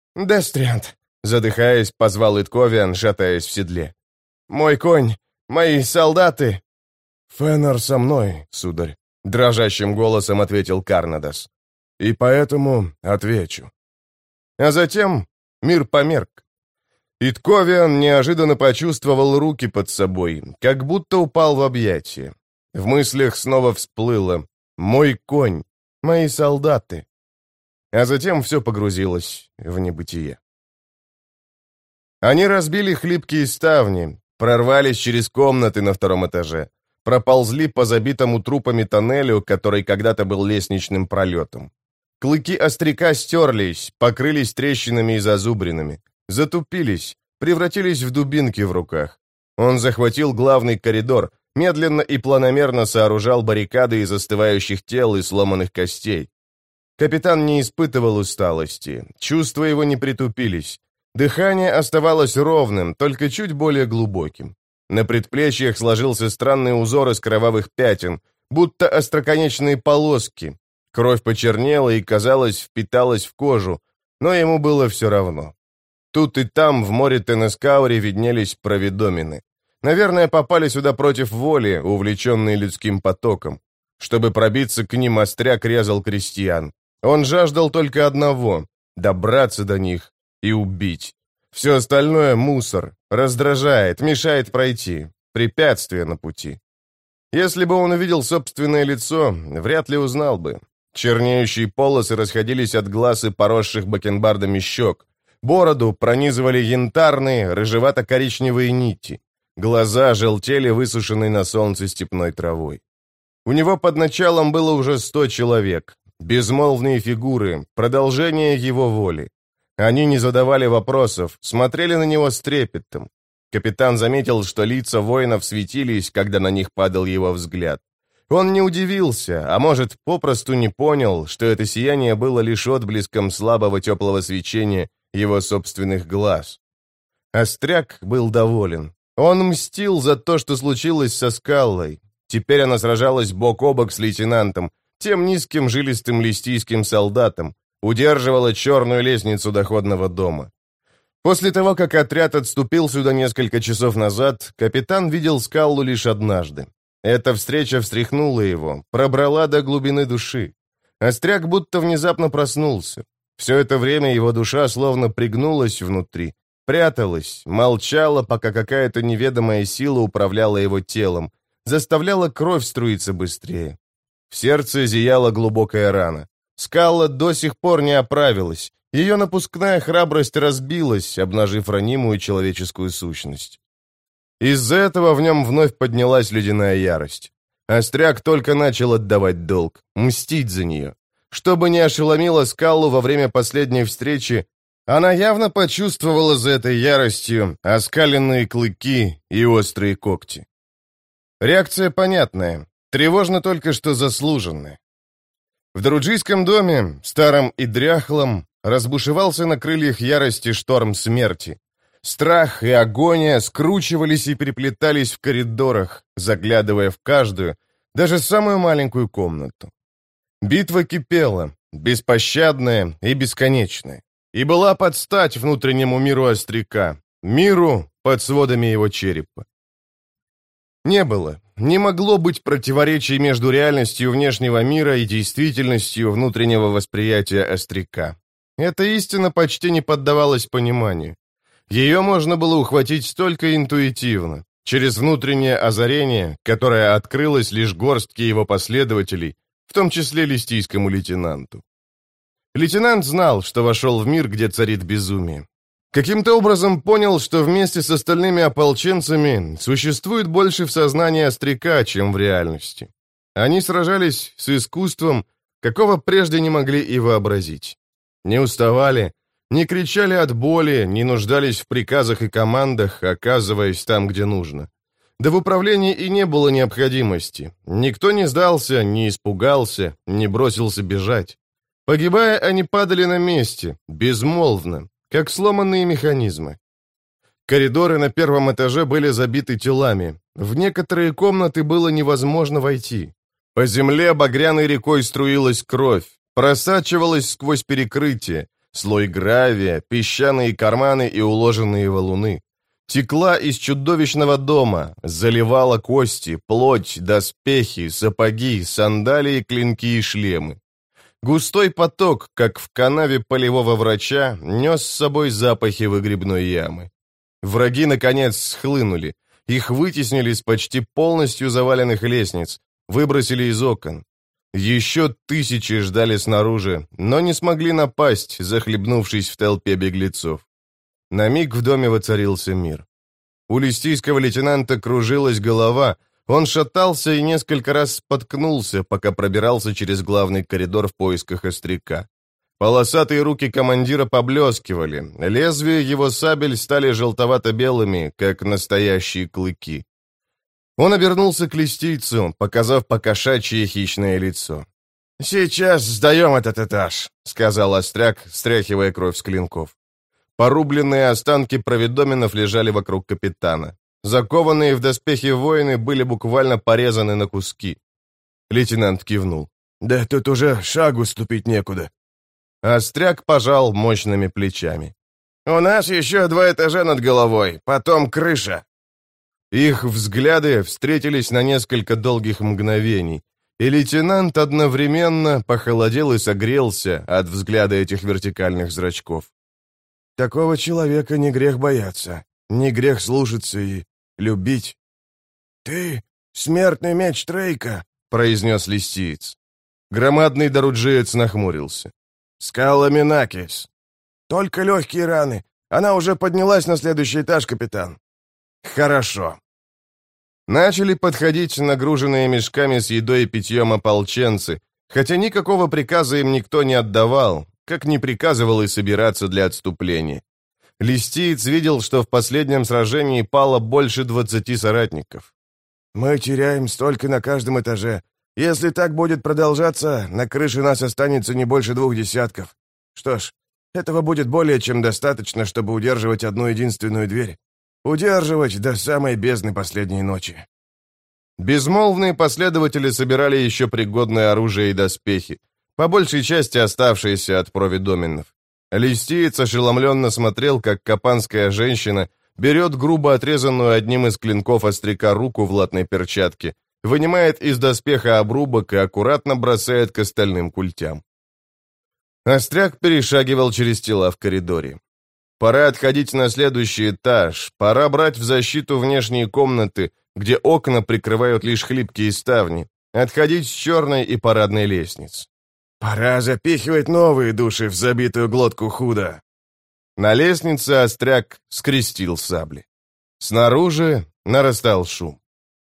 «Дестриант», — задыхаясь, позвал Итковиан, шатаясь в седле. «Мой конь, мои солдаты!» «Феннер со мной, сударь», — дрожащим голосом ответил Карнадос. «И поэтому отвечу». А затем мир померк. Итковиан неожиданно почувствовал руки под собой, как будто упал в объятия. В мыслях снова всплыло «Мой конь, мои солдаты». А затем все погрузилось в небытие. Они разбили хлипкие ставни, прорвались через комнаты на втором этаже, проползли по забитому трупами тоннелю, который когда-то был лестничным пролетом. Клыки остряка стерлись, покрылись трещинами и зазубринами, затупились, превратились в дубинки в руках. Он захватил главный коридор, медленно и планомерно сооружал баррикады из остывающих тел и сломанных костей. Капитан не испытывал усталости, чувства его не притупились. Дыхание оставалось ровным, только чуть более глубоким. На предплечьях сложился странный узор из кровавых пятен, будто остроконечные полоски. Кровь почернела и, казалось, впиталась в кожу, но ему было все равно. Тут и там, в море Тенескаури, виднелись провидомины. Наверное, попали сюда против воли, увлеченные людским потоком. Чтобы пробиться к ним, остряк резал крестьян. Он жаждал только одного — добраться до них и убить. Все остальное — мусор, раздражает, мешает пройти, препятствие на пути. Если бы он увидел собственное лицо, вряд ли узнал бы. Чернеющие полосы расходились от глаз и поросших бакенбардами щек. Бороду пронизывали янтарные, рыжевато-коричневые нити. Глаза желтели высушенной на солнце степной травой. У него под началом было уже 100 человек. Безмолвные фигуры, продолжение его воли. Они не задавали вопросов, смотрели на него с трепетом. Капитан заметил, что лица воинов светились, когда на них падал его взгляд. Он не удивился, а может, попросту не понял, что это сияние было лишь отблеском слабого теплого свечения его собственных глаз. Остряк был доволен. Он мстил за то, что случилось со Скаллой. Теперь она сражалась бок о бок с лейтенантом, тем низким жилистым листийским солдатом, удерживала черную лестницу доходного дома. После того, как отряд отступил сюда несколько часов назад, капитан видел Скаллу лишь однажды. Эта встреча встряхнула его, пробрала до глубины души. Остряк будто внезапно проснулся. Все это время его душа словно пригнулась внутри, пряталась, молчала, пока какая-то неведомая сила управляла его телом, заставляла кровь струиться быстрее. В сердце зияла глубокая рана. Скалла до сих пор не оправилась. Ее напускная храбрость разбилась, обнажив ранимую человеческую сущность. Из-за этого в нем вновь поднялась ледяная ярость. Остряк только начал отдавать долг, мстить за нее. Чтобы не ошеломило Скаллу во время последней встречи, она явно почувствовала за этой яростью оскаленные клыки и острые когти. Реакция понятная, тревожно только что заслуженная. В Друджийском доме, старом и дряхлом, разбушевался на крыльях ярости шторм смерти. Страх и агония скручивались и переплетались в коридорах, заглядывая в каждую, даже самую маленькую комнату. Битва кипела, беспощадная и бесконечная, и была под стать внутреннему миру остряка, миру под сводами его черепа. Не могло быть противоречий между реальностью внешнего мира и действительностью внутреннего восприятия остряка. Эта истина почти не поддавалась пониманию. Ее можно было ухватить только интуитивно, через внутреннее озарение, которое открылось лишь горстке его последователей, в том числе листийскому лейтенанту. Лейтенант знал, что вошел в мир, где царит безумие. Каким-то образом понял, что вместе с остальными ополченцами существует больше в сознании остряка, чем в реальности. Они сражались с искусством, какого прежде не могли и вообразить. Не уставали, не кричали от боли, не нуждались в приказах и командах, оказываясь там, где нужно. Да в управлении и не было необходимости. Никто не сдался, не испугался, не бросился бежать. Погибая, они падали на месте, безмолвно, как сломанные механизмы. Коридоры на первом этаже были забиты телами. В некоторые комнаты было невозможно войти. По земле багряной рекой струилась кровь, просачивалась сквозь перекрытие, слой гравия, песчаные карманы и уложенные валуны. Текла из чудовищного дома, заливала кости, плоть, доспехи, сапоги, сандалии, клинки и шлемы. Густой поток, как в канаве полевого врача, нес с собой запахи выгребной ямы. Враги, наконец, схлынули. Их вытеснили с почти полностью заваленных лестниц, выбросили из окон. Еще тысячи ждали снаружи, но не смогли напасть, захлебнувшись в толпе беглецов. На миг в доме воцарился мир. У листийского лейтенанта кружилась голова, он шатался и несколько раз споткнулся, пока пробирался через главный коридор в поисках остряка. Полосатые руки командира поблескивали, лезвия его сабель стали желтовато-белыми, как настоящие клыки. Он обернулся к листийцу, показав покошачье хищное лицо. «Сейчас сдаем этот этаж», — сказал остряк, стряхивая кровь с клинков. Порубленные останки проведоменов лежали вокруг капитана. Закованные в доспехи воины были буквально порезаны на куски. Лейтенант кивнул. «Да тут уже шагу ступить некуда». Остряк пожал мощными плечами. «У нас еще 2 этажа над головой, потом крыша». Их взгляды встретились на несколько долгих мгновений, и лейтенант одновременно похолодел и согрелся от взгляда этих вертикальных зрачков. «Такого человека не грех бояться, не грех слушаться и любить». «Ты — смертный меч Трейка», — произнес листиец. Громадный доруджиец нахмурился. «Скала Минакис. Только легкие раны. Она уже поднялась на следующий этаж, капитан». «Хорошо». Начали подходить нагруженные мешками с едой и питьем ополченцы, хотя никакого приказа им никто не отдавал, как не приказывал и собираться для отступления. Листиец видел, что в последнем сражении пало больше 20 соратников. «Мы теряем столько на каждом этаже. Если так будет продолжаться, на крыше нас останется не больше 2 десятков. Что ж, этого будет более чем достаточно, чтобы удерживать одну единственную дверь. Удерживать до самой бездны последней ночи». Безмолвные последователи собирали еще пригодное оружие и доспехи, по большей части оставшиеся от проведоменов. Листиец ошеломленно смотрел, как капанская женщина берет грубо отрезанную одним из клинков остряка руку в латной перчатке, вынимает из доспеха обрубок и аккуратно бросает к остальным культям. Остряк перешагивал через тела в коридоре. Пора отходить на следующий этаж, пора брать в защиту внешние комнаты, где окна прикрывают лишь хлипкие ставни, отходить с черной и парадной лестниц. «Пора запихивать новые души в забитую глотку худо». На лестнице остряк скрестил сабли. Снаружи нарастал шум.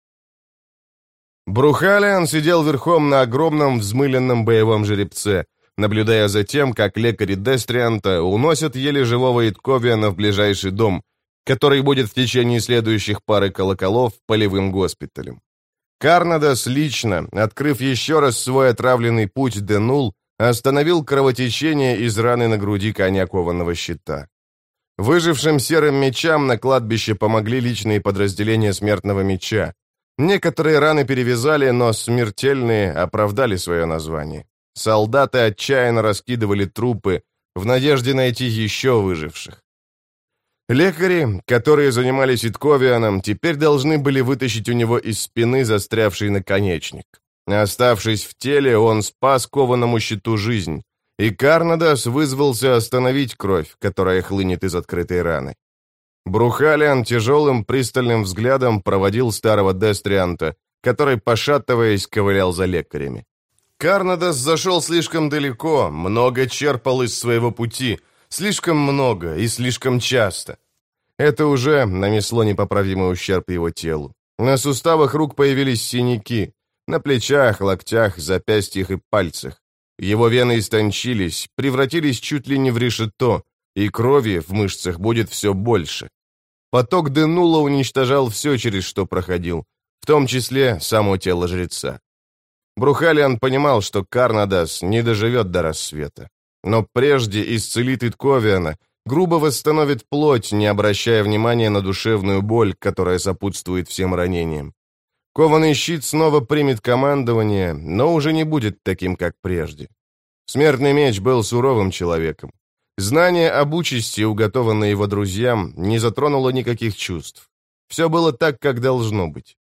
Брухалиан сидел верхом на огромном взмыленном боевом жеребце, наблюдая за тем, как лекари Дестрианта уносят еле живого Итковиана в ближайший дом, который будет в течение следующих пары колоколов полевым госпиталем. Карнадас лично, открыв еще раз свой отравленный путь Денул, остановил кровотечение из раны на груди коня кованого щита. Выжившим серым мечам на кладбище помогли личные подразделения смертного меча. Некоторые раны перевязали, но смертельные оправдали свое название. Солдаты отчаянно раскидывали трупы в надежде найти еще выживших. Лекари, которые занимались Итковианом, теперь должны были вытащить у него из спины застрявший наконечник. Оставшись в теле, он спас кованому щиту жизнь, и Карнадас вызвался остановить кровь, которая хлынет из открытой раны. Брухалиан тяжелым пристальным взглядом проводил старого Дестрианта, который, пошатываясь, ковылял за лекарями. Карнадас зашел слишком далеко, много черпал из своего пути, слишком много и слишком часто. Это уже нанесло непоправимый ущерб его телу. На суставах рук появились синяки, на плечах, локтях, запястьях и пальцах. Его вены истончились, превратились чуть ли не в решето, и крови в мышцах будет все больше. Поток Денула уничтожал все, через что проходил, в том числе само тело жреца. Брухалиан понимал, что Карнадас не доживет до рассвета. Но прежде исцелит Итковиана, грубо восстановит плоть, не обращая внимания на душевную боль, которая сопутствует всем ранениям. Кованый щит снова примет командование, но уже не будет таким, как прежде. Смертный меч был суровым человеком. Знание об участи, уготованное его друзьям, не затронуло никаких чувств. Все было так, как должно быть.